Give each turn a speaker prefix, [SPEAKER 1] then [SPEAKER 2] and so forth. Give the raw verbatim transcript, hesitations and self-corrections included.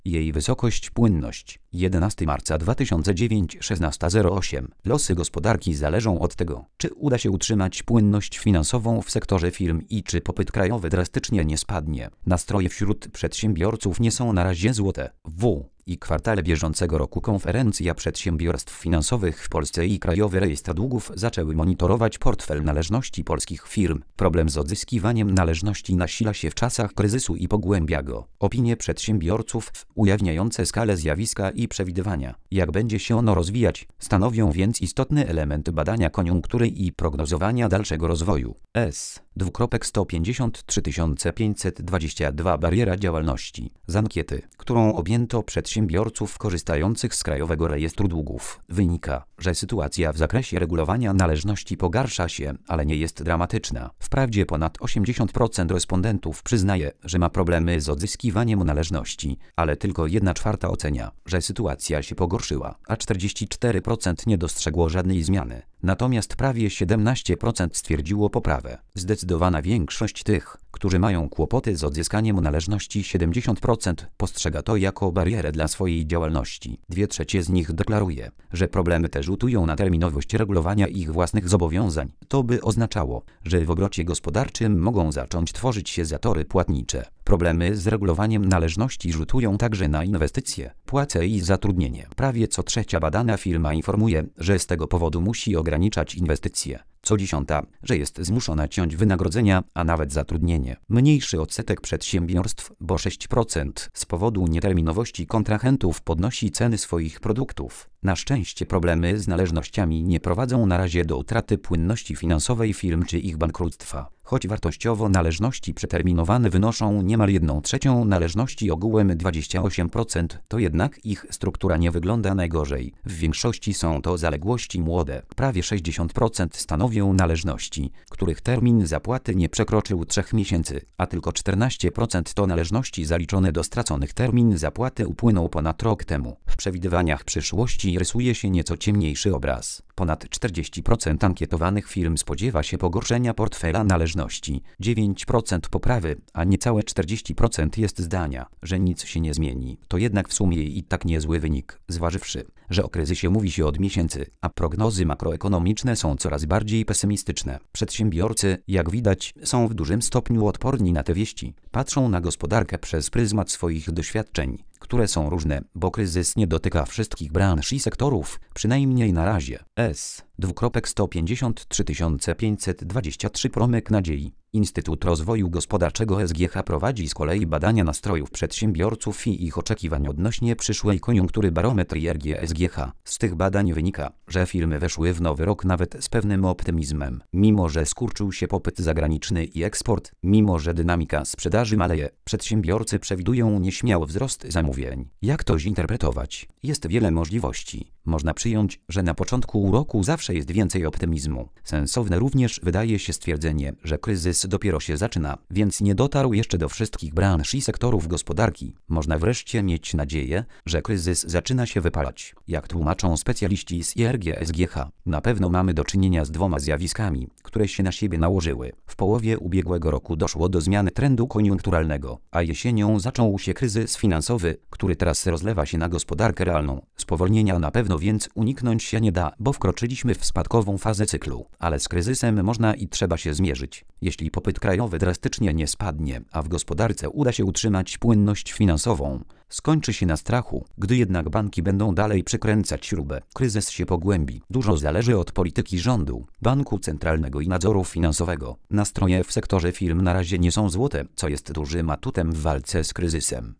[SPEAKER 1] Jej wysokość, płynność. jedenastego marca dwa tysiące dziewiątego, szesnasta zero osiem. Losy gospodarki zależą od tego, czy uda się utrzymać płynność finansową w sektorze firm i czy popyt krajowy drastycznie nie spadnie. Nastroje wśród przedsiębiorców nie są na razie złote. W i kwartale bieżącego roku Konferencja Przedsiębiorstw Finansowych w Polsce i Krajowy Rejestr Długów zaczęły monitorować portfel należności polskich firm. Problem z odzyskiwaniem należności nasila się w czasach kryzysu i pogłębia go. Opinie przedsiębiorców, ujawniające skalę zjawiska i przewidywania, jak będzie się ono rozwijać, stanowią więc istotny element badania koniunktury i prognozowania dalszego rozwoju. S. sto pięćdziesiąt trzy tysiące pięćset dwadzieścia dwa Bariera działalności. Z ankiety, którą objęto przedsiębiorców korzystających z Krajowego Rejestru Długów, wynika, że sytuacja w zakresie regulowania należności pogarsza się, ale nie jest dramatyczna. Wprawdzie ponad osiemdziesiąt procent respondentów przyznaje, że ma problemy z odzyskiwaniem należności, ale tylko jedna czwarta ocenia, że sytuacja się pogorszyła, a czterdzieści cztery procent nie dostrzegło żadnej zmiany. Natomiast prawie siedemnaście procent stwierdziło poprawę. Zdecydowana większość tych, którzy mają kłopoty z odzyskaniem należności, siedemdziesiąt procent, postrzega to jako barierę dla swojej działalności. Dwie trzecie z nich deklaruje, że problemy te rzutują na terminowość regulowania ich własnych zobowiązań. To by oznaczało, że w obrocie gospodarczym mogą zacząć tworzyć się zatory płatnicze. Problemy z regulowaniem należności rzutują także na inwestycje, płace i zatrudnienie. Prawie co trzecia badana firma informuje, że z tego powodu musi ograniczać inwestycje. Co dziesiąta, że jest zmuszona ciąć wynagrodzenia, a nawet zatrudnienie. Mniejszy odsetek przedsiębiorstw, bo sześć procent, z powodu nieterminowości kontrahentów podnosi ceny swoich produktów. Na szczęście problemy z należnościami nie prowadzą na razie do utraty płynności finansowej firm czy ich bankructwa. Choć wartościowo należności przeterminowane wynoszą niemal jedną trzecią należności ogółem dwadzieścia osiem procent, to jednak ich struktura nie wygląda najgorzej. W większości są to zaległości młode. Prawie sześćdziesiąt procent stanowią należności, których termin zapłaty nie przekroczył trzech miesięcy, a tylko czternaście procent to należności zaliczone do straconych. Termin zapłaty upłynął ponad rok temu. W przewidywaniach przyszłości rysuje się nieco ciemniejszy obraz. Ponad czterdzieści procent ankietowanych firm spodziewa się pogorszenia portfela należności, dziewięć procent poprawy, a niecałe czterdzieści procent jest zdania, że nic się nie zmieni. To jednak w sumie i tak niezły wynik, zważywszy, że o kryzysie mówi się od miesięcy, a prognozy makroekonomiczne są coraz bardziej pesymistyczne. Przedsiębiorcy, jak widać, są w dużym stopniu odporni na te wieści. Patrzą na gospodarkę przez pryzmat swoich doświadczeń, które są różne, bo kryzys nie dotyka wszystkich branż i sektorów, przynajmniej na razie. S. sto pięćdziesiąt trzy tysiące pięćset dwadzieścia trzy Promyk nadziei. Instytut Rozwoju Gospodarczego S G H prowadzi z kolei badania nastrojów przedsiębiorców i ich oczekiwań odnośnie przyszłej koniunktury. Barometr I R G S G H. Z tych badań wynika, że firmy weszły w nowy rok nawet z pewnym optymizmem. Mimo że skurczył się popyt zagraniczny i eksport, mimo że dynamika sprzedaży maleje, przedsiębiorcy przewidują nieśmiały wzrost zamówień. Jak to zinterpretować? Jest wiele możliwości. Można przyjąć, że na początku roku zawsze jest więcej optymizmu. Sensowne również wydaje się stwierdzenie, że kryzys dopiero się zaczyna, więc nie dotarł jeszcze do wszystkich branż i sektorów gospodarki. Można wreszcie mieć nadzieję, że kryzys zaczyna się wypalać. Jak tłumaczą specjaliści z I R G S G H, na pewno mamy do czynienia z dwoma zjawiskami, które się na siebie nałożyły. W połowie ubiegłego roku doszło do zmiany trendu koniunkturalnego, a jesienią zaczął się kryzys finansowy, który teraz rozlewa się na gospodarkę realną. Spowolnienia na pewno więc uniknąć się nie da, bo wkroczyliśmy w spadkową fazę cyklu, ale z kryzysem można i trzeba się zmierzyć. Jeśli popyt krajowy drastycznie nie spadnie, a w gospodarce uda się utrzymać płynność finansową, skończy się na strachu. Gdy jednak banki będą dalej przykręcać śrubę, kryzys się pogłębi. Dużo zależy od polityki rządu, banku centralnego i nadzoru finansowego. Nastroje w sektorze firm na razie nie są złote, co jest dużym atutem w walce z kryzysem.